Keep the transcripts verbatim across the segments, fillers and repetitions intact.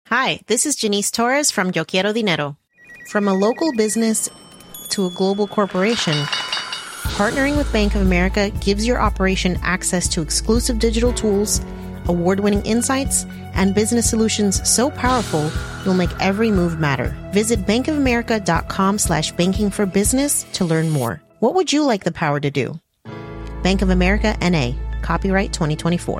Hi, this is Janice Torres from Yo Quiero Dinero. From a local business to a global corporation, partnering with Bank of America gives your operation access to exclusive digital tools, award-winning insights, and business solutions so powerful you'll make every move matter. Visit bankofamerica.com slash banking for business to learn more. What would you like the power to do? Bank of America, N A. Copyright twenty twenty-four.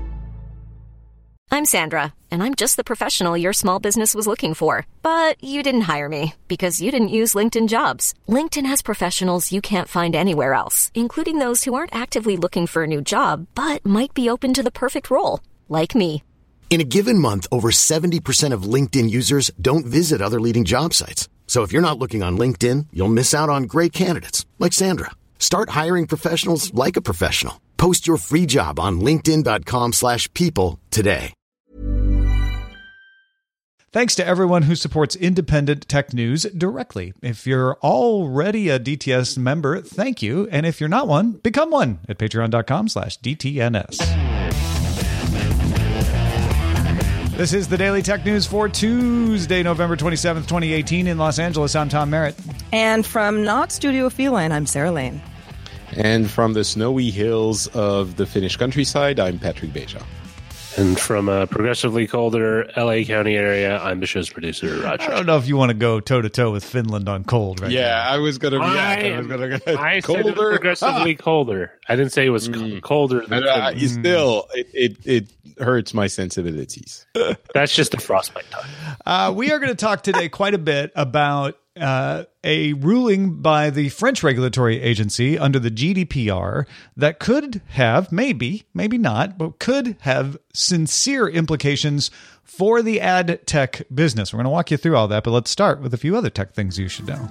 I'm Sandra, and I'm just the professional your small business was looking for. But you didn't hire me because you didn't use LinkedIn Jobs. LinkedIn has professionals you can't find anywhere else, including those who aren't actively looking for a new job, but might be open to the perfect role, like me. In a given month, over seventy percent of LinkedIn users don't visit other leading job sites. So if you're not looking on LinkedIn, you'll miss out on great candidates, like Sandra. Start hiring professionals like a professional. Post your free job on linkedin.com slash people today. Thanks to everyone who supports independent tech news directly. If you're already a D T S member, thank you. And if you're not one, become one at patreon.com slash DTNS. This is the Daily Tech News for Tuesday, November twenty-seventh, twenty eighteen in Los Angeles. I'm Tom Merritt. And from Not Studio Feline, I'm Sarah Lane. And from the snowy hills of the Finnish countryside, I'm Patrick Beja. And from a progressively colder L A County area, I'm the show's producer, Roger. I don't know if you want to go toe-to-toe with Finland on cold right yeah, now. Yeah, I was going to react. I, I was going to I colder. said it was progressively ah. colder. I didn't say it was mm. colder than uh, you still, it, it, it hurts my sensibilities. That's just a frostbite time. Uh, we are going to talk today quite a bit about Uh, a ruling by the French regulatory agency under the G D P R that could have, maybe, maybe not, but could have sincere implications for the ad tech business. We're going to walk you through all that, but let's start with a few other tech things you should know.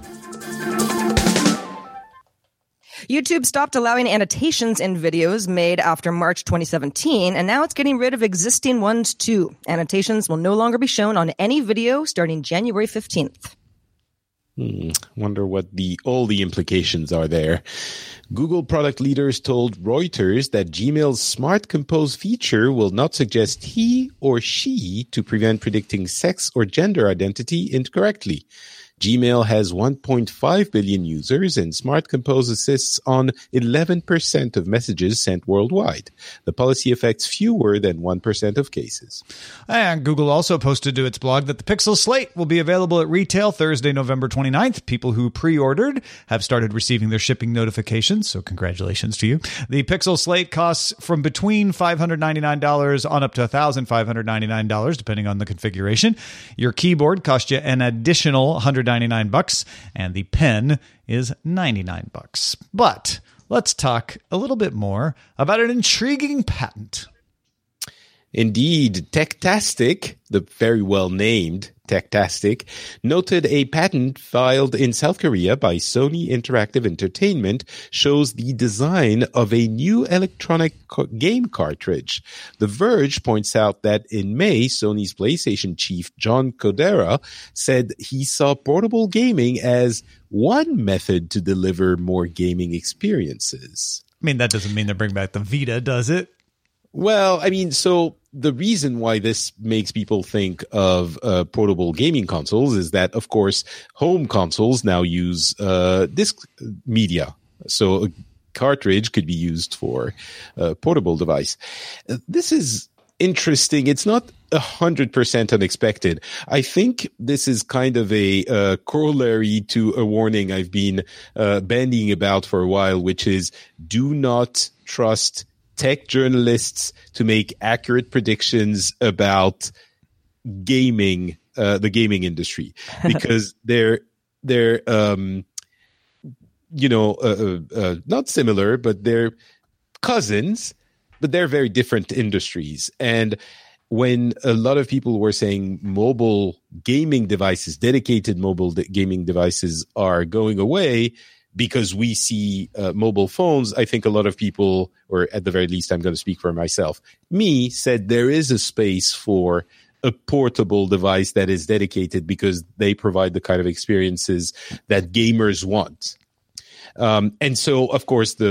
YouTube stopped allowing annotations in videos made after March twenty seventeen, and now it's getting rid of existing ones too. Annotations will no longer be shown on any video starting January fifteenth. Hmm, wonder what the all the implications are there. Google product leaders told Reuters that Gmail's Smart Compose feature will not suggest he or she to prevent predicting sex or gender identity incorrectly. Gmail has one point five billion users, and Smart Compose assists on eleven percent of messages sent worldwide. The policy affects fewer than one percent of cases. And Google also posted to its blog that the Pixel Slate will be available at retail Thursday, November twenty-ninth. People who pre-ordered have started receiving their shipping notifications, so congratulations to you. The Pixel Slate costs from between five hundred ninety-nine dollars on up to one thousand five hundred ninety-nine dollars, depending on the configuration. Your keyboard costs you an additional one hundred ninety-nine bucks, and the pen is ninety-nine bucks. But let's talk a little bit more about an intriguing patent. Indeed, Techtastic, the very well named Techtastic, noted a patent filed in South Korea by Sony Interactive Entertainment shows the design of a new electronic co- game cartridge. The Verge points out that in May, Sony's PlayStation chief John Codera said he saw portable gaming as one method to deliver more gaming experiences. I mean, that doesn't mean they bring back the Vita, does it? Well, I mean, so the reason why this makes people think of uh, portable gaming consoles is that, of course, home consoles now use uh, disc media. So a cartridge could be used for a portable device. Uh, this is interesting. It's not one hundred percent unexpected. I think this is kind of a uh, corollary to a warning I've been uh, bandying about for a while, which is do not trust tech journalists to make accurate predictions about gaming, uh, the gaming industry, because they're they're um, you know uh, uh, not similar, but they're cousins, but they're very different industries. And when a lot of people were saying mobile gaming devices, dedicated mobile de- gaming devices, are going away because we see uh, mobile phones, I think a lot of people, or at the very least, I'm going to speak for myself, me, said there is a space for a portable device that is dedicated because they provide the kind of experiences that gamers want. Um, and so, of course, the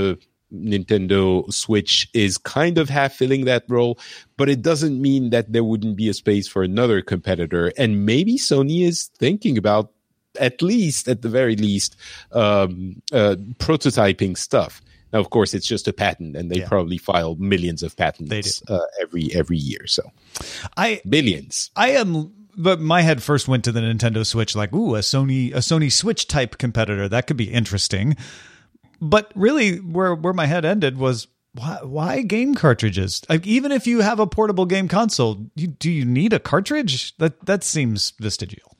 Nintendo Switch is kind of half filling that role, but it doesn't mean that there wouldn't be a space for another competitor. And maybe Sony is thinking about, at least, at the very least, um, uh, prototyping stuff. Now, of course, it's just a patent, and they yeah. probably file millions of patents uh, every every year. So, I billions. I am, but my head first went to the Nintendo Switch, like, ooh, a Sony a Sony Switch type competitor. That could be interesting. But really, where where my head ended was, why, why game cartridges? Like, even if you have a portable game console, you, do you need a cartridge? That that seems vestigial.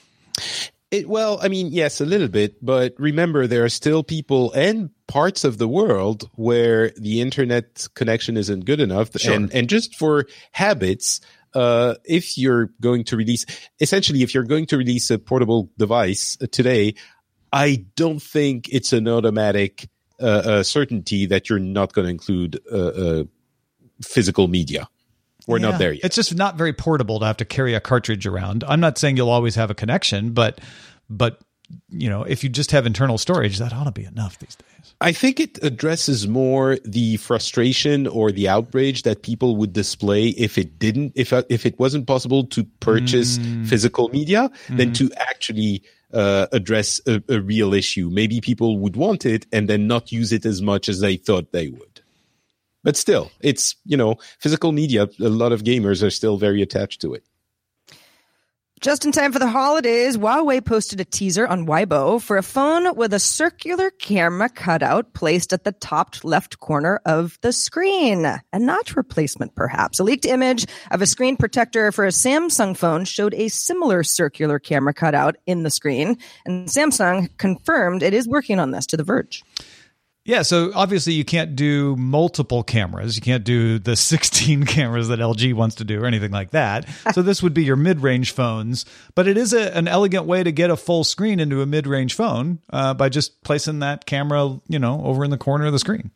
It, well, I mean, yes, a little bit, but remember, there are still people and parts of the world where the internet connection isn't good enough. Sure. And, and just for habits, uh, if you're going to release, essentially, if you're going to release a portable device today, I don't think it's an automatic uh, uh, certainty that you're not going to include uh, uh, physical media. We're yeah. not there yet. It's just not very portable to have to carry a cartridge around. I'm not saying you'll always have a connection, but but you know, if you just have internal storage, that ought to be enough these days. I think it addresses more the frustration or the outrage that people would display if it didn't, if if it wasn't possible to purchase mm. physical media, mm-hmm. than to actually uh, address a, a real issue. Maybe people would want it and then not use it as much as they thought they would. But still, it's, you know, physical media. A lot of gamers are still very attached to it. Just in time for the holidays, Huawei posted a teaser on Weibo for a phone with a circular camera cutout placed at the top left corner of the screen. A notch replacement, perhaps. A leaked image of a screen protector for a Samsung phone showed a similar circular camera cutout in the screen. And Samsung confirmed it is working on this to The Verge. Yeah, so obviously you can't do multiple cameras. You can't do the sixteen cameras that L G wants to do or anything like that. So this would be your mid-range phones. But it is a, an elegant way to get a full screen into a mid-range phone uh, by just placing that camera, you know, over in the corner of the screen.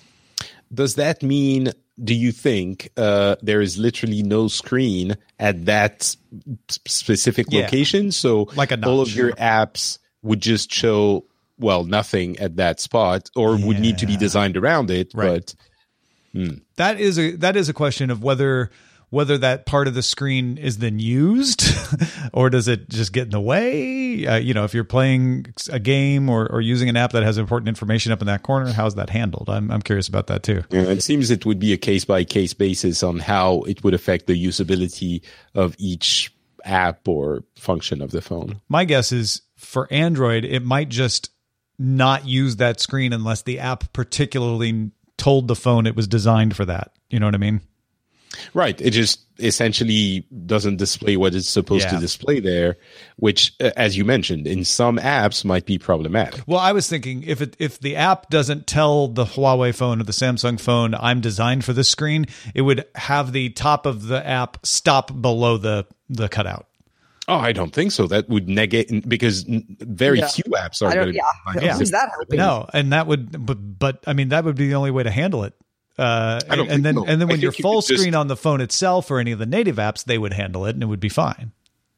Does that mean, do you think uh, there is literally no screen at that specific yeah. location? So like a notch. All of your apps would just show... well, nothing at that spot, or yeah. would need to be designed around it. Right. But hmm. that is a that is a question of whether whether that part of the screen is then used, or does it just get in the way? Uh, you know, if you're playing a game or, or using an app that has important information up in that corner, how's that handled? I'm I'm curious about that too. Yeah, it seems it would be a case by case basis on how it would affect the usability of each app or function of the phone. My guess is for Android, it might just not use that screen unless the app particularly told the phone it was designed for that. You know what I mean? Right. It just essentially doesn't display what it's supposed yeah. to display there, which, uh, as you mentioned, in some apps might be problematic. Well, I was thinking if it, if the app doesn't tell the Huawei phone or the Samsung phone, I'm designed for this screen, it would have the top of the app stop below the, the cutout. Oh, I don't think so. That would negate, because very yeah. few apps are going to. Yeah, yeah. Who's that helping? No, and that would, but, but I mean, that would be the only way to handle it. Uh, I don't and then, so. and then when you're you full screen just, on the phone itself or any of the native apps, they would handle it and it would be fine.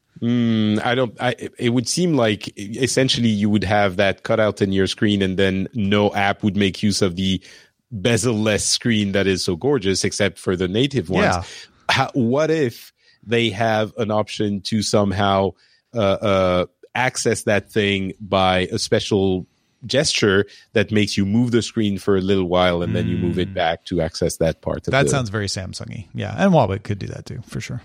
Mm, I don't. I, it would seem like essentially you would have that cutout in your screen, and then no app would make use of the bezel-less screen that is so gorgeous, except for the native ones. Yeah. How, what if they have an option to somehow uh, uh, access that thing by a special gesture that makes you move the screen for a little while and mm. then you move it back to access that part of that the- sounds very Samsung-y. Yeah, and Huawei could do that too, for sure.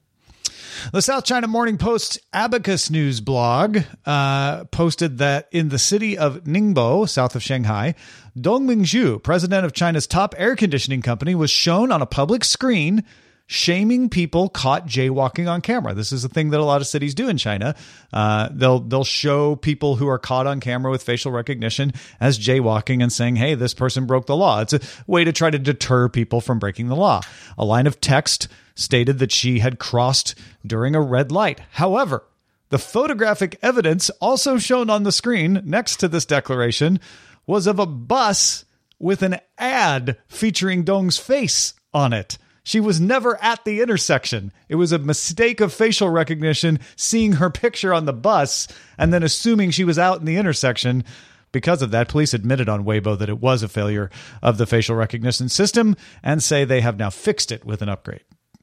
The South China Morning Post's Abacus News blog uh, posted that in the city of Ningbo, south of Shanghai, Dong Mingzhu, president of China's top air conditioning company, was shown on a public screen shaming people caught jaywalking on camera. This is a thing that a lot of cities do in China. Uh, they'll they'll show people who are caught on camera with facial recognition as jaywalking and saying, hey, this person broke the law. It's a way to try to deter people from breaking the law. A line of text stated that she had crossed during a red light. However, the photographic evidence also shown on the screen next to this declaration was of a bus with an ad featuring Dong's face on it. She was never at the intersection. It was a mistake of facial recognition, seeing her picture on the bus and then assuming she was out in the intersection Because of that, police admitted on Weibo that it was a failure of the facial recognition system and say they have now fixed it with an upgrade.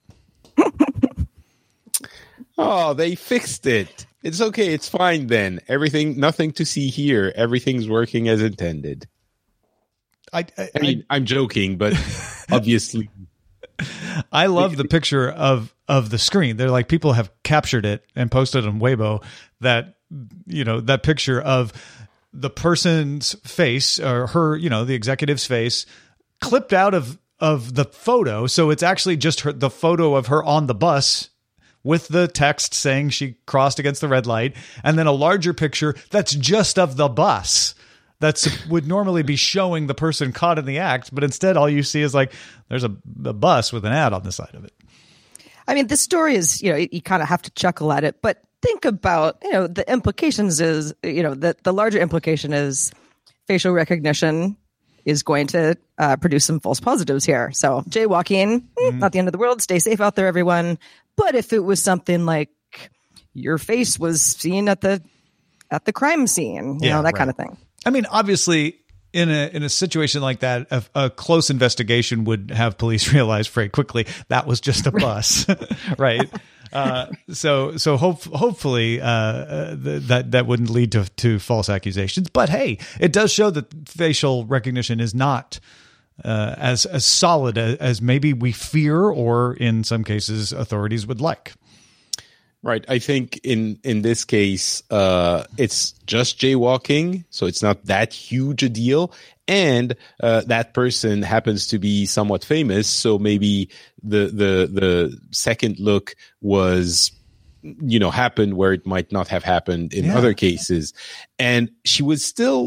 Oh, they fixed it. It's okay. It's fine then. Everything, nothing to see here. Everything's working as intended. I, I, I mean, I, I'm joking, but obviously. I love the picture of, of the screen. They're like, people have captured it and posted on Weibo that, you know, that picture of the person's face or her, you know, the executive's face clipped out of, of the photo. So it's actually just her, the photo of her on the bus with the text saying she crossed against the red light, and then a larger picture that's just of the bus that's would normally be showing the person caught in the act, but instead all you see is like there's a, a bus with an ad on the side of it. I mean, this story is, you know, you, you kind of have to chuckle at it, but think about, you know, the implications is, you know, the, the larger implication is facial recognition is going to uh, produce some false positives here. So jaywalking, mm-hmm. not the end of the world. Stay safe out there, everyone. But if it was something like your face was seen at the at the crime scene, you yeah, know, that right. kind of thing. I mean, obviously, in a in a situation like that, a, a close investigation would have police realize very quickly that was just a bus, right? Uh, so so hope, hopefully uh, uh, th- that that wouldn't lead to to false accusations. But hey, it does show that facial recognition is not uh, as as solid as, as maybe we fear, or in some cases authorities would like. Right. I think in, in this case, uh, it's just jaywalking, so it's not that huge a deal. And uh, that person happens to be somewhat famous, so maybe the the the second look was, you know, happened where it might not have happened in yeah. other cases. And she was still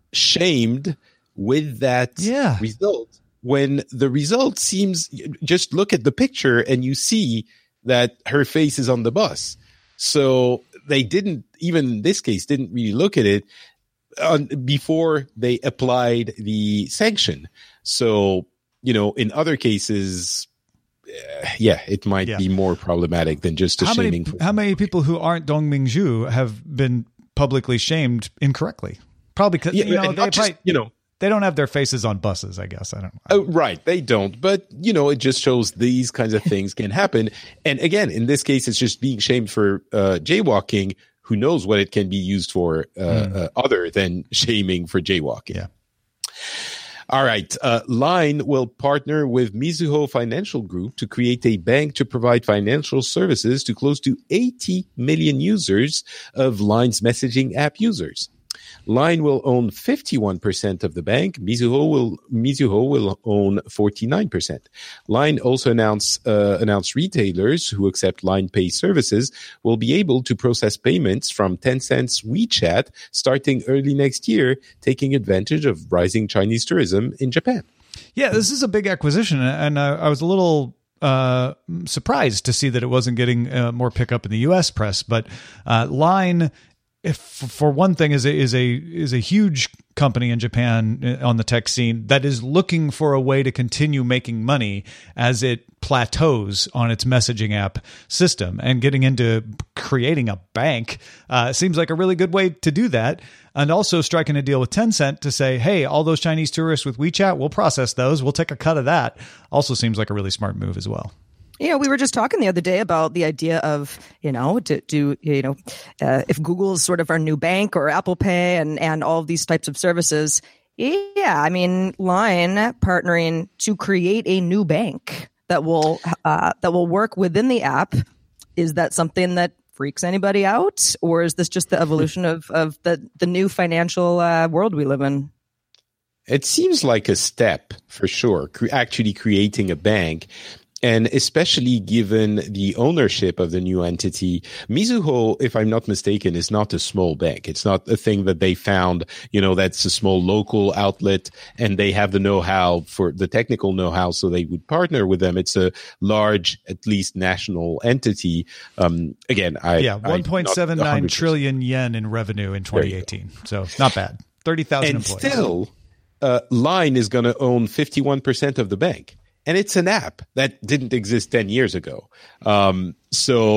shamed with that yeah. result, when the result seems, just look at the picture and you see that her face is on the bus. So they didn't, even in this case, didn't really look at it uh, before they applied the sanction. So, you know, in other cases, uh, yeah, it might yeah. be more problematic than just a how shaming. Many, how many people who aren't Dongming Zhu have been publicly shamed incorrectly? Probably because, yeah, you know, they just, probably, you know, they don't have their faces on buses, I guess. I don't know. Oh, right. They don't. But, you know, it just shows these kinds of things can happen. And again, in this case, it's just being shamed for uh, jaywalking. Who knows what it can be used for uh, mm. uh, other than shaming for jaywalking. Yeah. All right. Uh, Line will partner with Mizuho Financial Group to create a bank to provide financial services to close to eighty million users of Line's messaging app users. Line will own fifty-one percent of the bank. Mizuho will Mizuho will own forty-nine percent. Line also announced uh, announced retailers who accept Line Pay services will be able to process payments from Tencent's WeChat starting early next year, taking advantage of rising Chinese tourism in Japan. Yeah, this is a big acquisition, and I, I was a little uh, surprised to see that it wasn't getting uh, more pickup in the U S press. But uh, Line, if for one thing, is a is a is a huge company in Japan on the tech scene that is looking for a way to continue making money as it plateaus on its messaging app system, and getting into creating a bank uh, seems like a really good way to do that. And also striking a deal with Tencent to say, hey, all those Chinese tourists with WeChat, we'll process those. We'll take a cut of that. Also seems like a really smart move as well. You know, we were just talking the other day about the idea of, you know, to do, you know, uh, if Google's sort of our new bank, or Apple Pay and, and all of these types of services. Yeah, I mean, Line partnering to create a new bank that will uh, that will work within the app. Is that something that freaks anybody out, or is this just the evolution of, of the, the new financial uh, world we live in? It seems like a step for sure, cre- actually creating a bank. And especially given the ownership of the new entity, Mizuho, if I'm not mistaken, is not a small bank. It's not a thing that they found, you know, that's a small local outlet and they have the know-how for the technical know-how, so they would partner with them. It's a large, at least national entity. Um, again, I yeah, one point seven nine trillion yen in revenue in twenty eighteen. So not bad. thirty thousand employees. And still, uh, Line is going to own fifty-one percent of the bank. And it's an app that didn't exist ten years ago. Um, so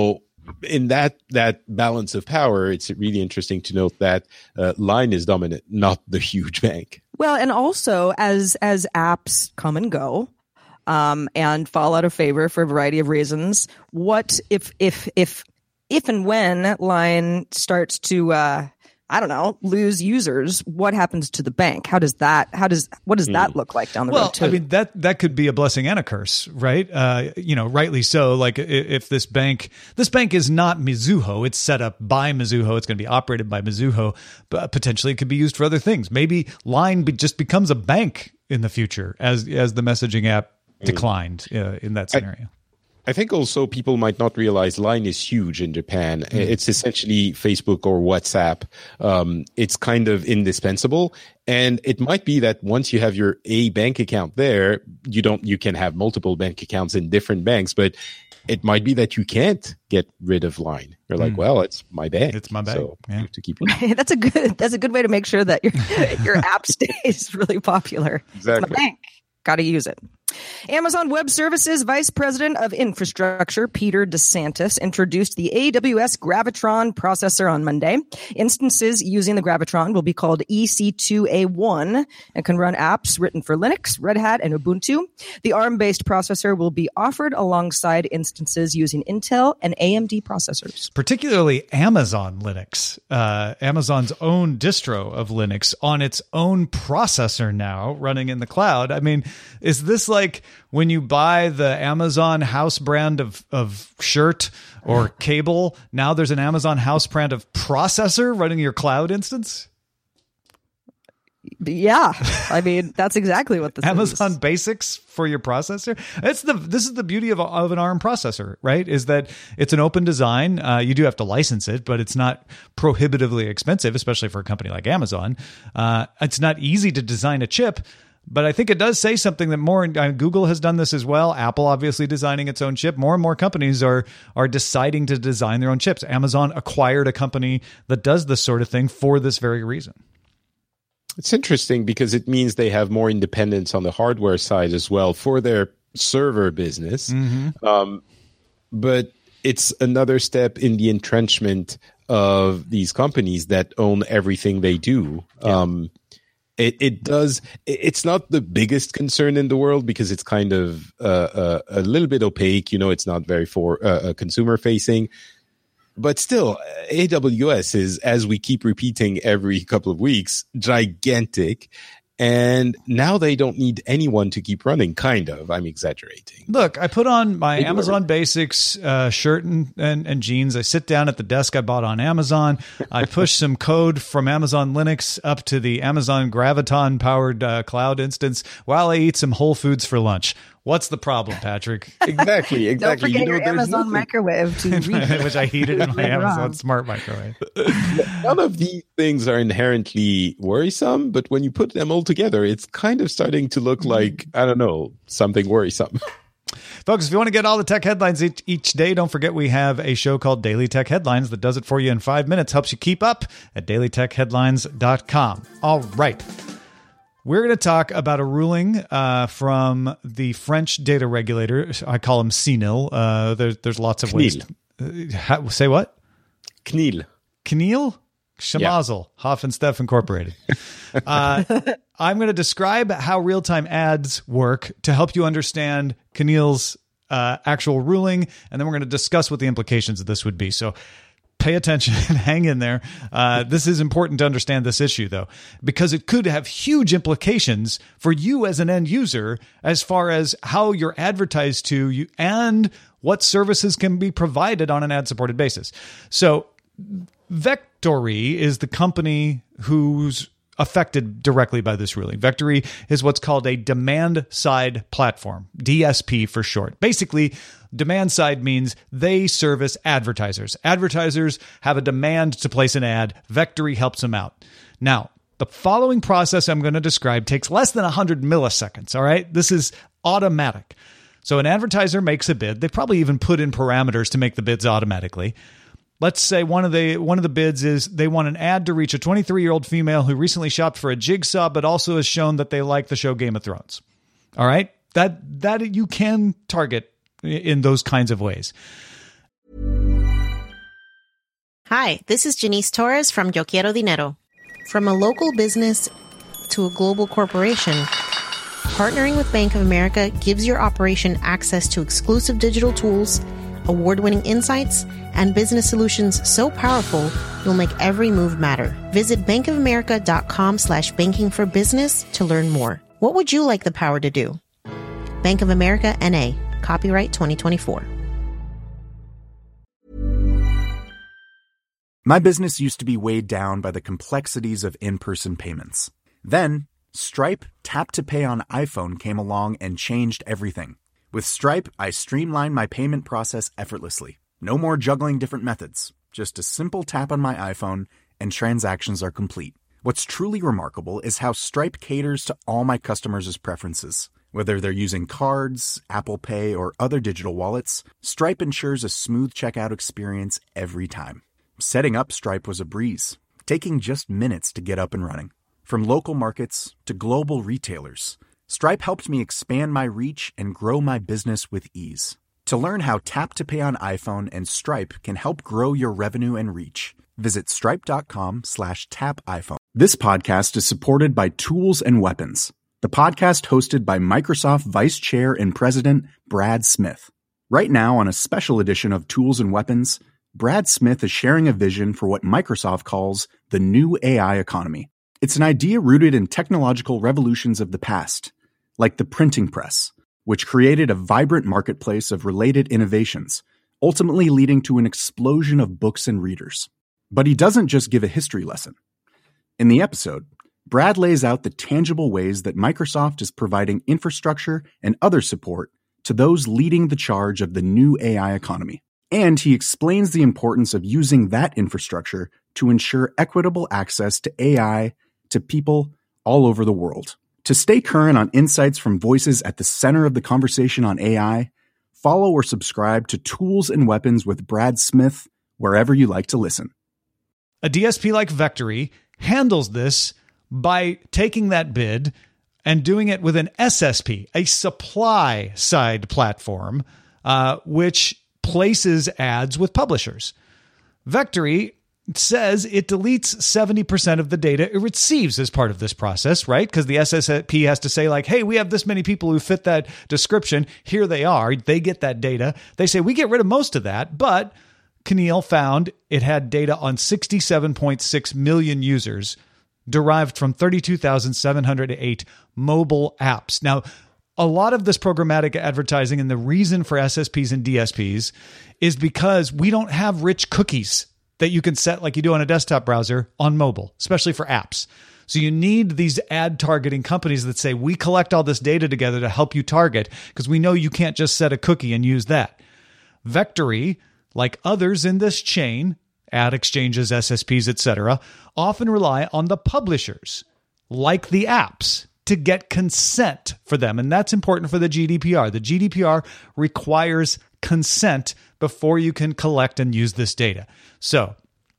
in that that balance of power, it's really interesting to note that uh, Line is dominant, not the huge bank. Well, and also as as apps come and go um, and fall out of favor for a variety of reasons, what if if if if and when Line starts to uh, I don't know, lose users, what happens to the bank? How does that, how does, what does that look like down the well, road too? I mean, that, that could be a blessing and a curse, right? Uh, you know, rightly so. Like if, if this bank, this bank is not Mizuho, it's set up by Mizuho. It's going to be operated by Mizuho, but potentially it could be used for other things. Maybe Line be, just becomes a bank in the future as, as the messaging app declined uh, in that scenario. I, I think also people might not realize Line is huge in Japan. Mm. It's essentially Facebook or WhatsApp. Um, it's kind of indispensable. And it might be that once you have your A bank account there, you don't, you can have multiple bank accounts in different banks, but it might be that you can't get rid of Line. You're like, mm. well, it's my bank. It's my bank. So yeah. you have to keep it. That's a good, that's a good way to make sure that your, your app stays really popular. Exactly. It's my bank. Got to use it. Amazon Web Services Vice President of Infrastructure, Peter DeSantis, introduced the A W S Gravitron processor on Monday. Instances using the Gravitron will be called E C two A one and can run apps written for Linux, Red Hat, and Ubuntu. The ARM-based processor will be offered alongside instances using Intel and A M D processors. Particularly Amazon Linux, uh, Amazon's own distro of Linux on its own processor now running in the cloud. I mean, is this like Like when you buy the Amazon house brand of, of shirt or cable, now there's an Amazon house brand of processor running your cloud instance? Yeah, I mean, that's exactly what this Amazon is. Basics for your processor. It's the this is the beauty of, of an ARM processor, right? Is that it's an open design. Uh, you do have to license it, but it's not prohibitively expensive, especially for a company like Amazon. Uh, it's not easy to design a chip. But I think it does say something that more, uh, Google has done this as well. Apple obviously designing its own chip. More and more companies are are deciding to design their own chips. Amazon acquired a company that does this sort of thing for this very reason. It's interesting because it means they have more independence on the hardware side as well for their server business. Mm-hmm. Um, but it's another step in the entrenchment of these companies that own everything they do. Yeah. Um It, it does. It's not the biggest concern in the world because it's kind of uh, uh, a little bit opaque. You know, it's not very for uh, consumer facing. But still, A W S is, as we keep repeating every couple of weeks, gigantic. And now they don't need anyone to keep running, kind of. I'm exaggerating. Look, I put on my Amazon Basics uh, shirt and, and, and jeans. I sit down at the desk I bought on Amazon. I push some code from Amazon Linux up to the Amazon Graviton-powered uh, cloud instance while I eat some Whole Foods for lunch. What's the problem, Patrick? Exactly, exactly. Don't forget you know, your Amazon nothing. microwave to read which I heated in my Amazon Smart Microwave. None of these things are inherently worrisome, but when you put them all together, it's kind of starting to look like, I don't know, something worrisome. Folks, if you want to get all the tech headlines each, each day, don't forget we have a show called Daily Tech Headlines that does it for you in five minutes, helps you keep up at daily tech headlines dot com. All right. We're going to talk about a ruling uh, from the French data regulator. I call him C N I L. Uh, there, there's lots of ways. To, uh, how, say what? C N I L. C N I L? Schmazel. Yeah. Hoff and Steff Incorporated. Uh, I'm going to describe how real-time ads work to help you understand C N I L's uh, actual ruling, and then we're going to discuss what the implications of this would be. So pay attention and hang in there. Uh, this is important to understand this issue, though, because it could have huge implications for you as an end user as far as how you're advertised to you and what services can be provided on an ad-supported basis. So Vectory is the company who's affected directly by this ruling. Vectory is what's called a demand-side platform, D S P for short. Basically, demand side means they service advertisers. Advertisers have a demand to place an ad. Vectory helps them out. Now, the following process I'm going to describe takes less than one hundred milliseconds, all right? This is automatic. So an advertiser makes a bid. They probably even put in parameters to make the bids automatically. Let's say one of the one of the bids is they want an ad to reach a twenty-three-year-old female who recently shopped for a jigsaw, but also has shown that they like the show Game of Thrones. All right? That that you can target in those kinds of ways. Hi, this is Janice Torres from Yo Quiero Dinero. From a local business to a global corporation, partnering with Bank of America gives your operation access to exclusive digital tools, award-winning insights, and business solutions so powerful you'll make every move matter. Visit bankofamerica.com slash banking for business to learn more. What would you like the power to do? Bank of America, N A. Copyright twenty twenty-four. My business used to be weighed down by the complexities of in-person payments. Then, Stripe Tap to Pay on iPhone came along and changed everything. With Stripe, I streamlined my payment process effortlessly. No more juggling different methods. Just a simple tap on my iPhone and transactions are complete. What's truly remarkable is how Stripe caters to all my customers' preferences. Whether they're using cards, Apple Pay, or other digital wallets, Stripe ensures a smooth checkout experience every time. Setting up Stripe was a breeze, taking just minutes to get up and running. From local markets to global retailers, Stripe helped me expand my reach and grow my business with ease. To learn how Tap to Pay on iPhone and Stripe can help grow your revenue and reach, visit stripe.com slash tap iPhone. This podcast is supported by Tools and Weapons, the podcast hosted by Microsoft Vice Chair and President Brad Smith. Right now, on a special edition of Tools and Weapons, Brad Smith is sharing a vision for what Microsoft calls the new A I economy. It's an idea rooted in technological revolutions of the past, like the printing press, which created a vibrant marketplace of related innovations, ultimately leading to an explosion of books and readers. But he doesn't just give a history lesson. In the episode, Brad lays out the tangible ways that Microsoft is providing infrastructure and other support to those leading the charge of the new A I economy. And he explains the importance of using that infrastructure to ensure equitable access to A I to people all over the world. To stay current on insights from voices at the center of the conversation on A I, follow or subscribe to Tools and Weapons with Brad Smith wherever you like to listen. A D S P like Vectory handles this by taking that bid and doing it with an S S P, a supply-side platform, uh, which places ads with publishers. Vectory says it deletes seventy percent of the data it receives as part of this process, right? Because the S S P has to say like, hey, we have this many people who fit that description. Here they are. They get that data. They say, we get rid of most of that, but Keneal found it had data on sixty-seven point six million users derived from thirty-two thousand seven hundred eight mobile apps. Now, a lot of this programmatic advertising and the reason for S S Ps and D S Ps is because we don't have rich cookies that you can set like you do on a desktop browser on mobile, especially for apps. So you need these ad targeting companies that say, we collect all this data together to help you target because we know you can't just set a cookie and use that. Vectory, like others in this chain, ad exchanges, S S Ps, et cetera, often rely on the publishers, like the apps, to get consent for them. And that's important for the G D P R. The G D P R requires consent before you can collect and use this data. So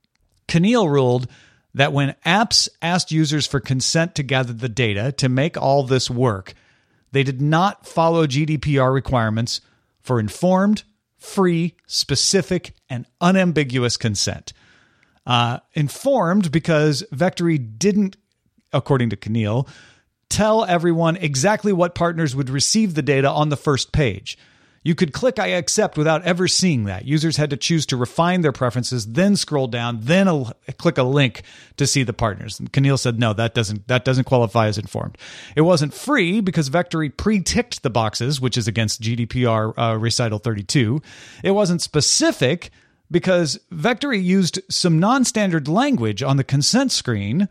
Keneal ruled that when apps asked users for consent to gather the data to make all this work, they did not follow G D P R requirements for informed, free, specific, and unambiguous consent. Uh, informed because Vectory didn't, according to Keneal, tell everyone exactly what partners would receive the data on the first page. You could click I accept without ever seeing that. Users had to choose to refine their preferences, then scroll down, then a, click a link to see the partners. And Keneal said, no, that doesn't that doesn't qualify as informed. It wasn't free because Vectory pre-ticked the boxes, which is against G D P R uh, recital thirty-two. It wasn't specific because Vectory used some non-standard language on the consent screen,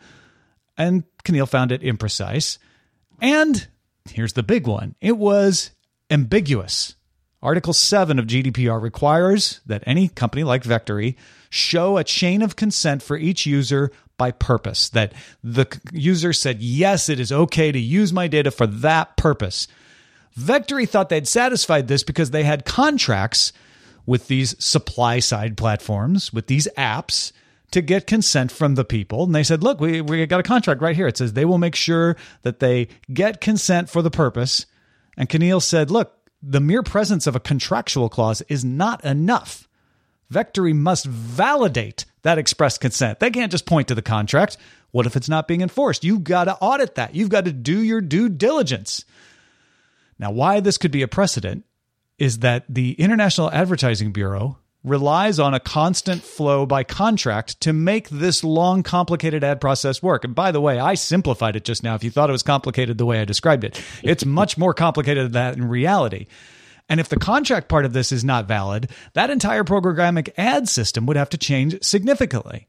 and Keneal found it imprecise. And here's the big one. It was ambiguous. Article seven of G D P R requires that any company like Vectory show a chain of consent for each user by purpose, that the user said, yes, it is okay to use my data for that purpose. Vectory thought they'd satisfied this because they had contracts with these supply-side platforms, with these apps, to get consent from the people. And they said, look, we, we got a contract right here. It says they will make sure that they get consent for the purpose. And Keneal said, look, the mere presence of a contractual clause is not enough. Vectory must validate that express consent. They can't just point to the contract. What if it's not being enforced? You've got to audit that. You've got to do your due diligence. Now, why this could be a precedent is that the International Advertising Bureau relies on a constant flow by contract to make this long, complicated ad process work. And by the way, I simplified it just now. If you thought it was complicated the way I described it, it's much more complicated than that in reality. And if the contract part of this is not valid, that entire programmatic ad system would have to change significantly.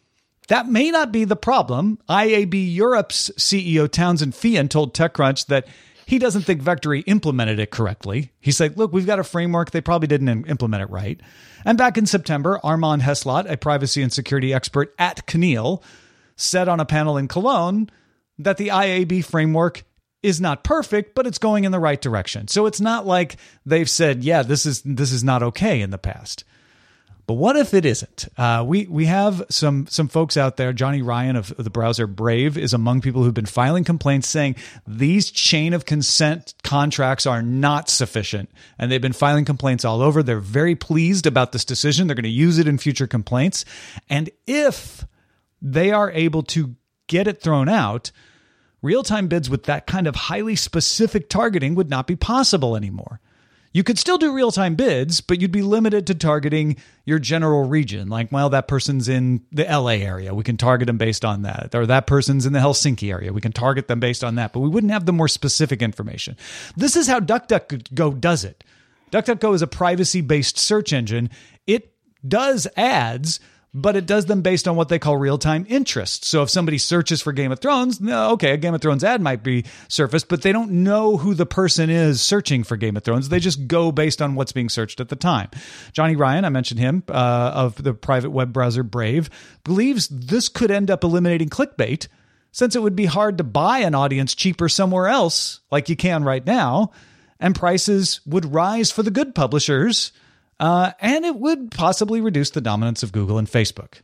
That may not be the problem. I A B Europe's C E O Townsend Fian told TechCrunch that he doesn't think Vectory implemented it correctly. He's like, look, we've got a framework. They probably didn't implement it right. And back in September, Armand Heslot, a privacy and security expert at Keneal, said on a panel in Cologne that the I A B framework is not perfect, but it's going in the right direction. So it's not like they've said, yeah, this is this is not okay in the past. But what if it isn't? Uh, we we have some some folks out there. Johnny Ryan of the browser Brave is among people who've been filing complaints saying these chain of consent contracts are not sufficient. And they've been filing complaints all over. They're very pleased about this decision. They're going to use it in future complaints. And if they are able to get it thrown out, real-time bids with that kind of highly specific targeting would not be possible anymore. You could still do real-time bids, but you'd be limited to targeting your general region. Like, well, that person's in the L A area. We can target them based on that. Or that person's in the Helsinki area. We can target them based on that. But we wouldn't have the more specific information. This is how DuckDuckGo does it. DuckDuckGo is a privacy-based search engine. It does ads, but it does them based on what they call real-time interests. So if somebody searches for Game of Thrones, no, okay, a Game of Thrones ad might be surfaced, but they don't know who the person is searching for Game of Thrones. They just go based on what's being searched at the time. Johnny Ryan, I mentioned him, uh, of the private web browser Brave, believes this could end up eliminating clickbait, since it would be hard to buy an audience cheaper somewhere else, like you can right now, and prices would rise for the good publishers. Uh, and it would possibly reduce the dominance of Google and Facebook.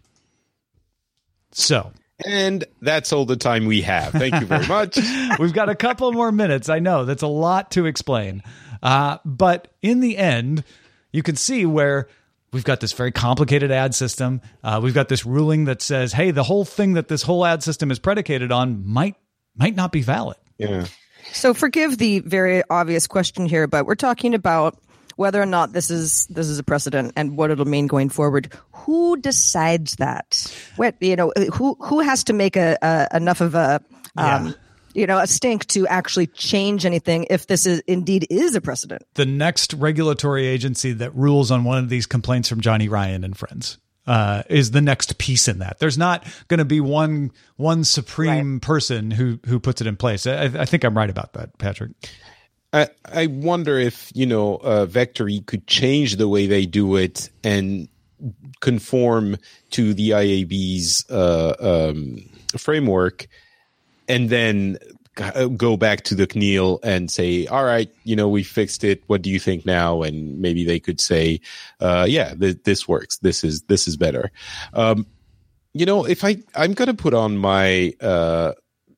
So. And that's all the time we have. Thank you very much. We've got a couple more minutes. I know that's a lot to explain. Uh, but in the end, you can see where we've got this very complicated ad system. Uh, we've got this ruling that says, hey, the whole thing that this whole ad system is predicated on might might not be valid. Yeah. So forgive the very obvious question here, but we're talking about whether or not this is this is a precedent and what it'll mean going forward. Who decides that? What, you know, who who has to make a, a enough of a um, Yeah. you know a stink to actually change anything if this is indeed is a precedent? The next regulatory agency that rules on one of these complaints from Johnny Ryan and friends uh, is the next piece in that. There's not going to be one one supreme Right. person who who puts it in place. I, I think I'm right about that, Patrick. I, I wonder if, you know, uh, Vectory could change the way they do it and conform to the I A B's uh, um, framework, and then go back to the C N I L and say, all right, you know, we fixed it. What do you think now? And maybe they could say, uh, yeah, th- this works. This is this is better. Um, you know, if I I'm going to put on my uh,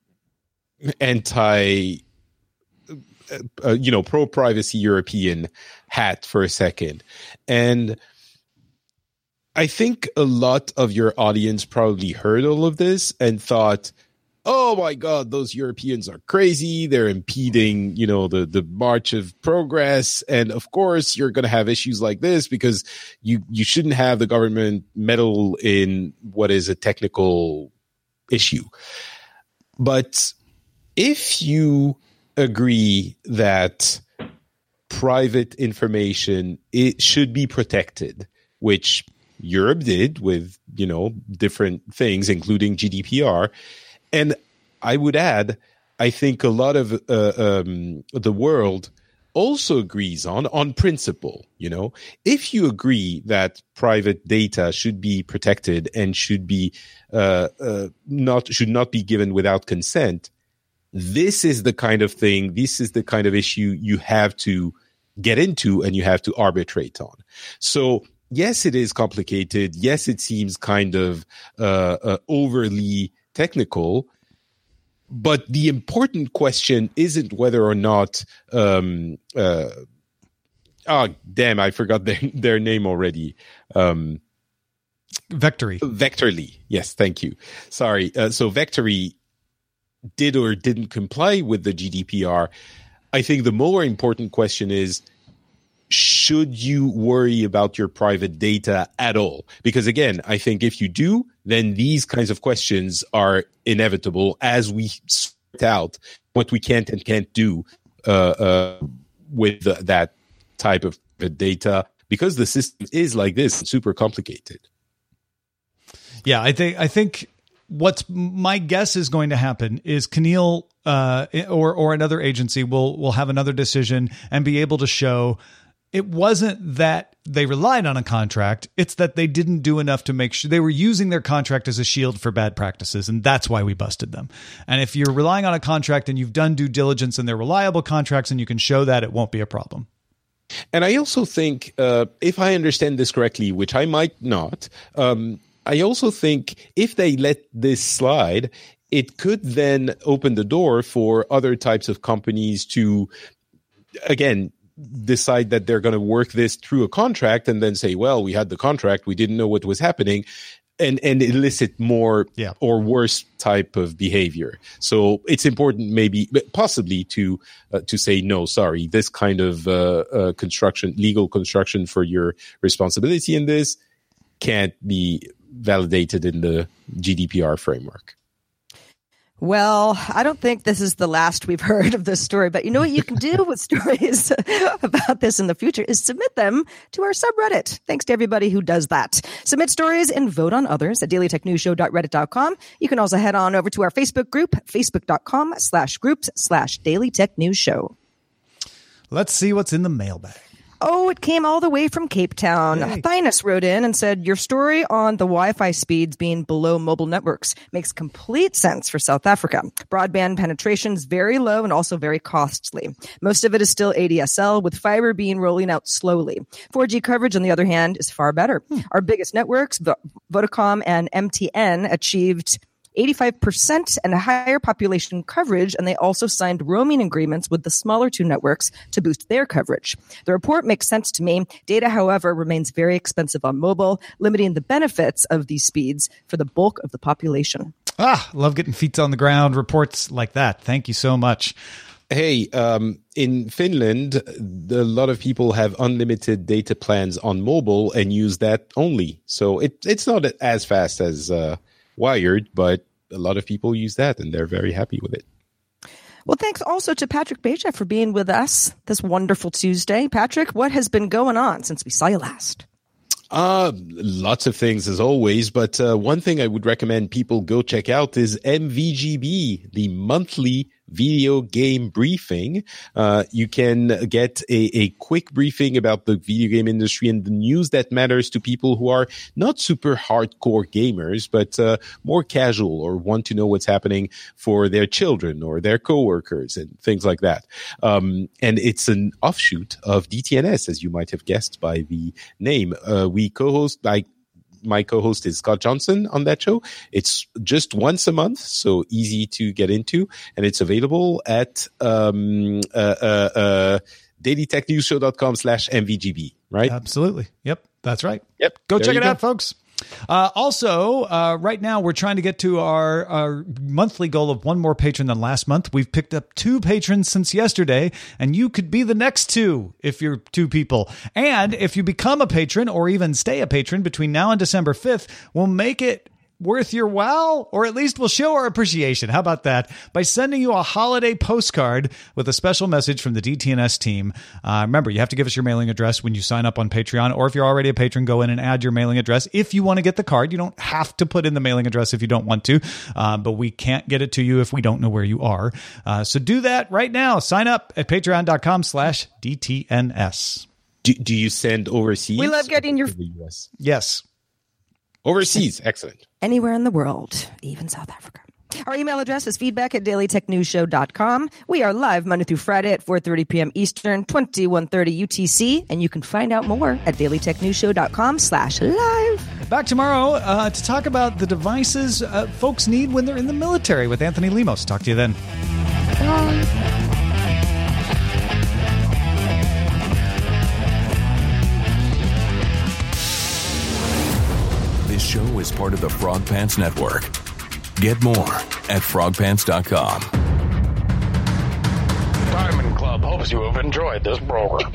anti Uh, you know, pro-privacy European hat for a second. And I think a lot of your audience probably heard all of this and thought, oh my God, those Europeans are crazy. They're impeding, you know, the, the march of progress. And of course, you're going to have issues like this because you, you shouldn't have the government meddle in what is a technical issue. But if you agree that private information, it should be protected, which Europe did with, you know, different things, including G D P R. And I would add, I think a lot of uh, um, the world also agrees on, on principle, you know, if you agree that private data should be protected and should be uh, uh, not, should not be given without consent, this is the kind of thing, this is the kind of issue you have to get into and you have to arbitrate on. So, yes, it is complicated. Yes, it seems kind of uh, uh, overly technical. But the important question isn't whether or not, um, uh, oh, damn, I forgot their, their name already. Um, Vectory. Vectorly. Yes, thank you. Sorry. Uh, so Vectory did or didn't comply with the G D P R. I think the more important question is, should you worry about your private data at all? Because again, I think if you do, then these kinds of questions are inevitable as we sort out what we can't and can't do uh, uh, with the, that type of data, because the system is like this, super complicated. Yeah, I think I think what's my guess is going to happen is Keneal uh, or or another agency will will have another decision and be able to show it wasn't that they relied on a contract. It's that they didn't do enough to make sure they were using their contract as a shield for bad practices. And that's why we busted them. And if you're relying on a contract and you've done due diligence and they're reliable contracts and you can show that, it won't be a problem. And I also think, uh, if I understand this correctly, which I might not, um, I also think if they let this slide, it could then open the door for other types of companies to, again, decide that they're going to work this through a contract and then say, well, we had the contract, we didn't know what was happening, and, and elicit more yeah. or worse type of behavior. So it's important maybe, possibly to uh, to say, no, sorry, this kind of uh, uh, construction, legal construction for your responsibility in this can't be validated in the G D P R framework. Well, I don't think this is the last we've heard of this story, but you know what you can do with stories about this in the future is submit them to our subreddit. Thanks to everybody who does that. Submit stories and vote on others at daily tech news show dot reddit dot com. You can also head on over to our Facebook group, facebook.com slash groups slash daily tech news show. Let's see what's in the mailbag. Oh, it came all the way from Cape Town. Hey. Thinus wrote in and said, your story on the Wi-Fi speeds being below mobile networks makes complete sense for South Africa. Broadband penetration is very low and also very costly. Most of it is still A D S L, with fiber being rolling out slowly. four G coverage, on the other hand, is far better. Hmm. Our biggest networks, Vodacom and M T N, achieved eighty-five percent and higher population coverage, and they also signed roaming agreements with the smaller two networks to boost their coverage. The report makes sense to me. Data, however, remains very expensive on mobile, limiting the benefits of these speeds for the bulk of the population. Ah, love getting feet on the ground reports like that. Thank you so much. Hey, um, in Finland, a lot of people have unlimited data plans on mobile and use that only. So it, it's not as fast as uh, wired, but a lot of people use that and they're very happy with it. Well, thanks also to Patrick Beja for being with us this wonderful Tuesday. Patrick, what has been going on since we saw you last? Uh, lots of things as always, but uh, one thing I would recommend people go check out is M V G B, the monthly video game briefing. Uh, you can get a, a quick briefing about the video game industry and the news that matters to people who are not super hardcore gamers, but uh, more casual or want to know what's happening for their children or their coworkers and things like that. Um, and it's an offshoot of D T N S, as you might have guessed by the name. Uh, we co-host, like, my co-host is Scott Johnson on that show. It's just once a month, so easy to get into, and it's available at um, uh, uh, uh, daily tech news show dot com slash M V G B, right? Absolutely. Yep, that's right. Yep. Go There check you it go. out, folks. Uh, also, uh, right now, we're trying to get to our, our monthly goal of one more patron than last month. We've picked up two patrons since yesterday, and you could be the next two if you're two people. And if you become a patron or even stay a patron between now and December fifth, we'll make it worth your while, or at least we'll show our appreciation. How about that? By sending you a holiday postcard with a special message from the D T N S team. Uh, remember, you have to give us your mailing address when you sign up on Patreon, or if you're already a patron, go in and add your mailing address. If you want to get the card, you don't have to put in the mailing address if you don't want to, uh, but we can't get it to you if we don't know where you are. Uh, so do that right now. Sign up at patreon.com slash DTNS. Do, do you send overseas? We love getting your- or the U S? Yes. Overseas. Excellent. Anywhere in the world, even South Africa. Our email address is feedback at daily tech news show dot com. We are live Monday through Friday at four thirty p.m. Eastern, twenty-one thirty U T C, and you can find out more at daily tech news show dot com slash live. Back tomorrow uh, to talk about the devices uh, folks need when they're in the military with Anthony Lemos. Talk to you then. Bye. This now is part of the Frog Pants Network. Get more at frog pants dot com. Diamond Club hopes you have enjoyed this program.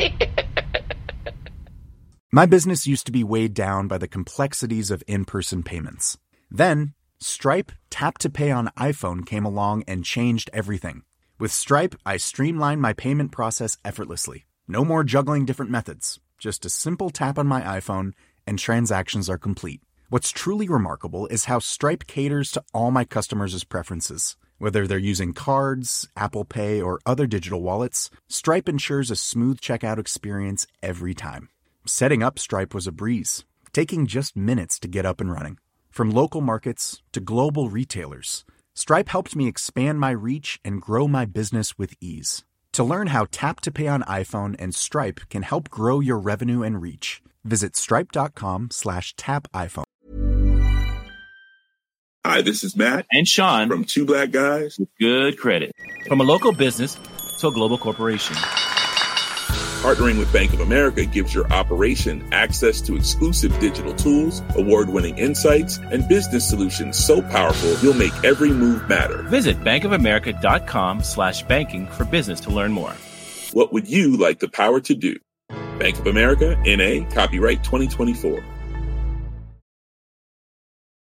My business used to be weighed down by the complexities of in-person payments. Then, Stripe Tap to Pay on iPhone came along and changed everything. With Stripe, I streamlined my payment process effortlessly. No more juggling different methods. Just a simple tap on my iPhone and transactions are complete. What's truly remarkable is how Stripe caters to all my customers' preferences. Whether they're using cards, Apple Pay, or other digital wallets, Stripe ensures a smooth checkout experience every time. Setting up Stripe was a breeze, taking just minutes to get up and running. From local markets to global retailers, Stripe helped me expand my reach and grow my business with ease. To learn how Tap to Pay on iPhone and Stripe can help grow your revenue and reach, visit stripe.com slash tap iPhone. Hi, this is Matt and Sean from Two Black Guys with Good Credit. From a local business to a global corporation, partnering with Bank of America gives your operation access to exclusive digital tools, award-winning insights, and business solutions so powerful you'll make every move matter. Visit bankofamerica.com slash banking for business to learn more. What would you like the power to do? Bank of America, N A, copyright twenty twenty-four.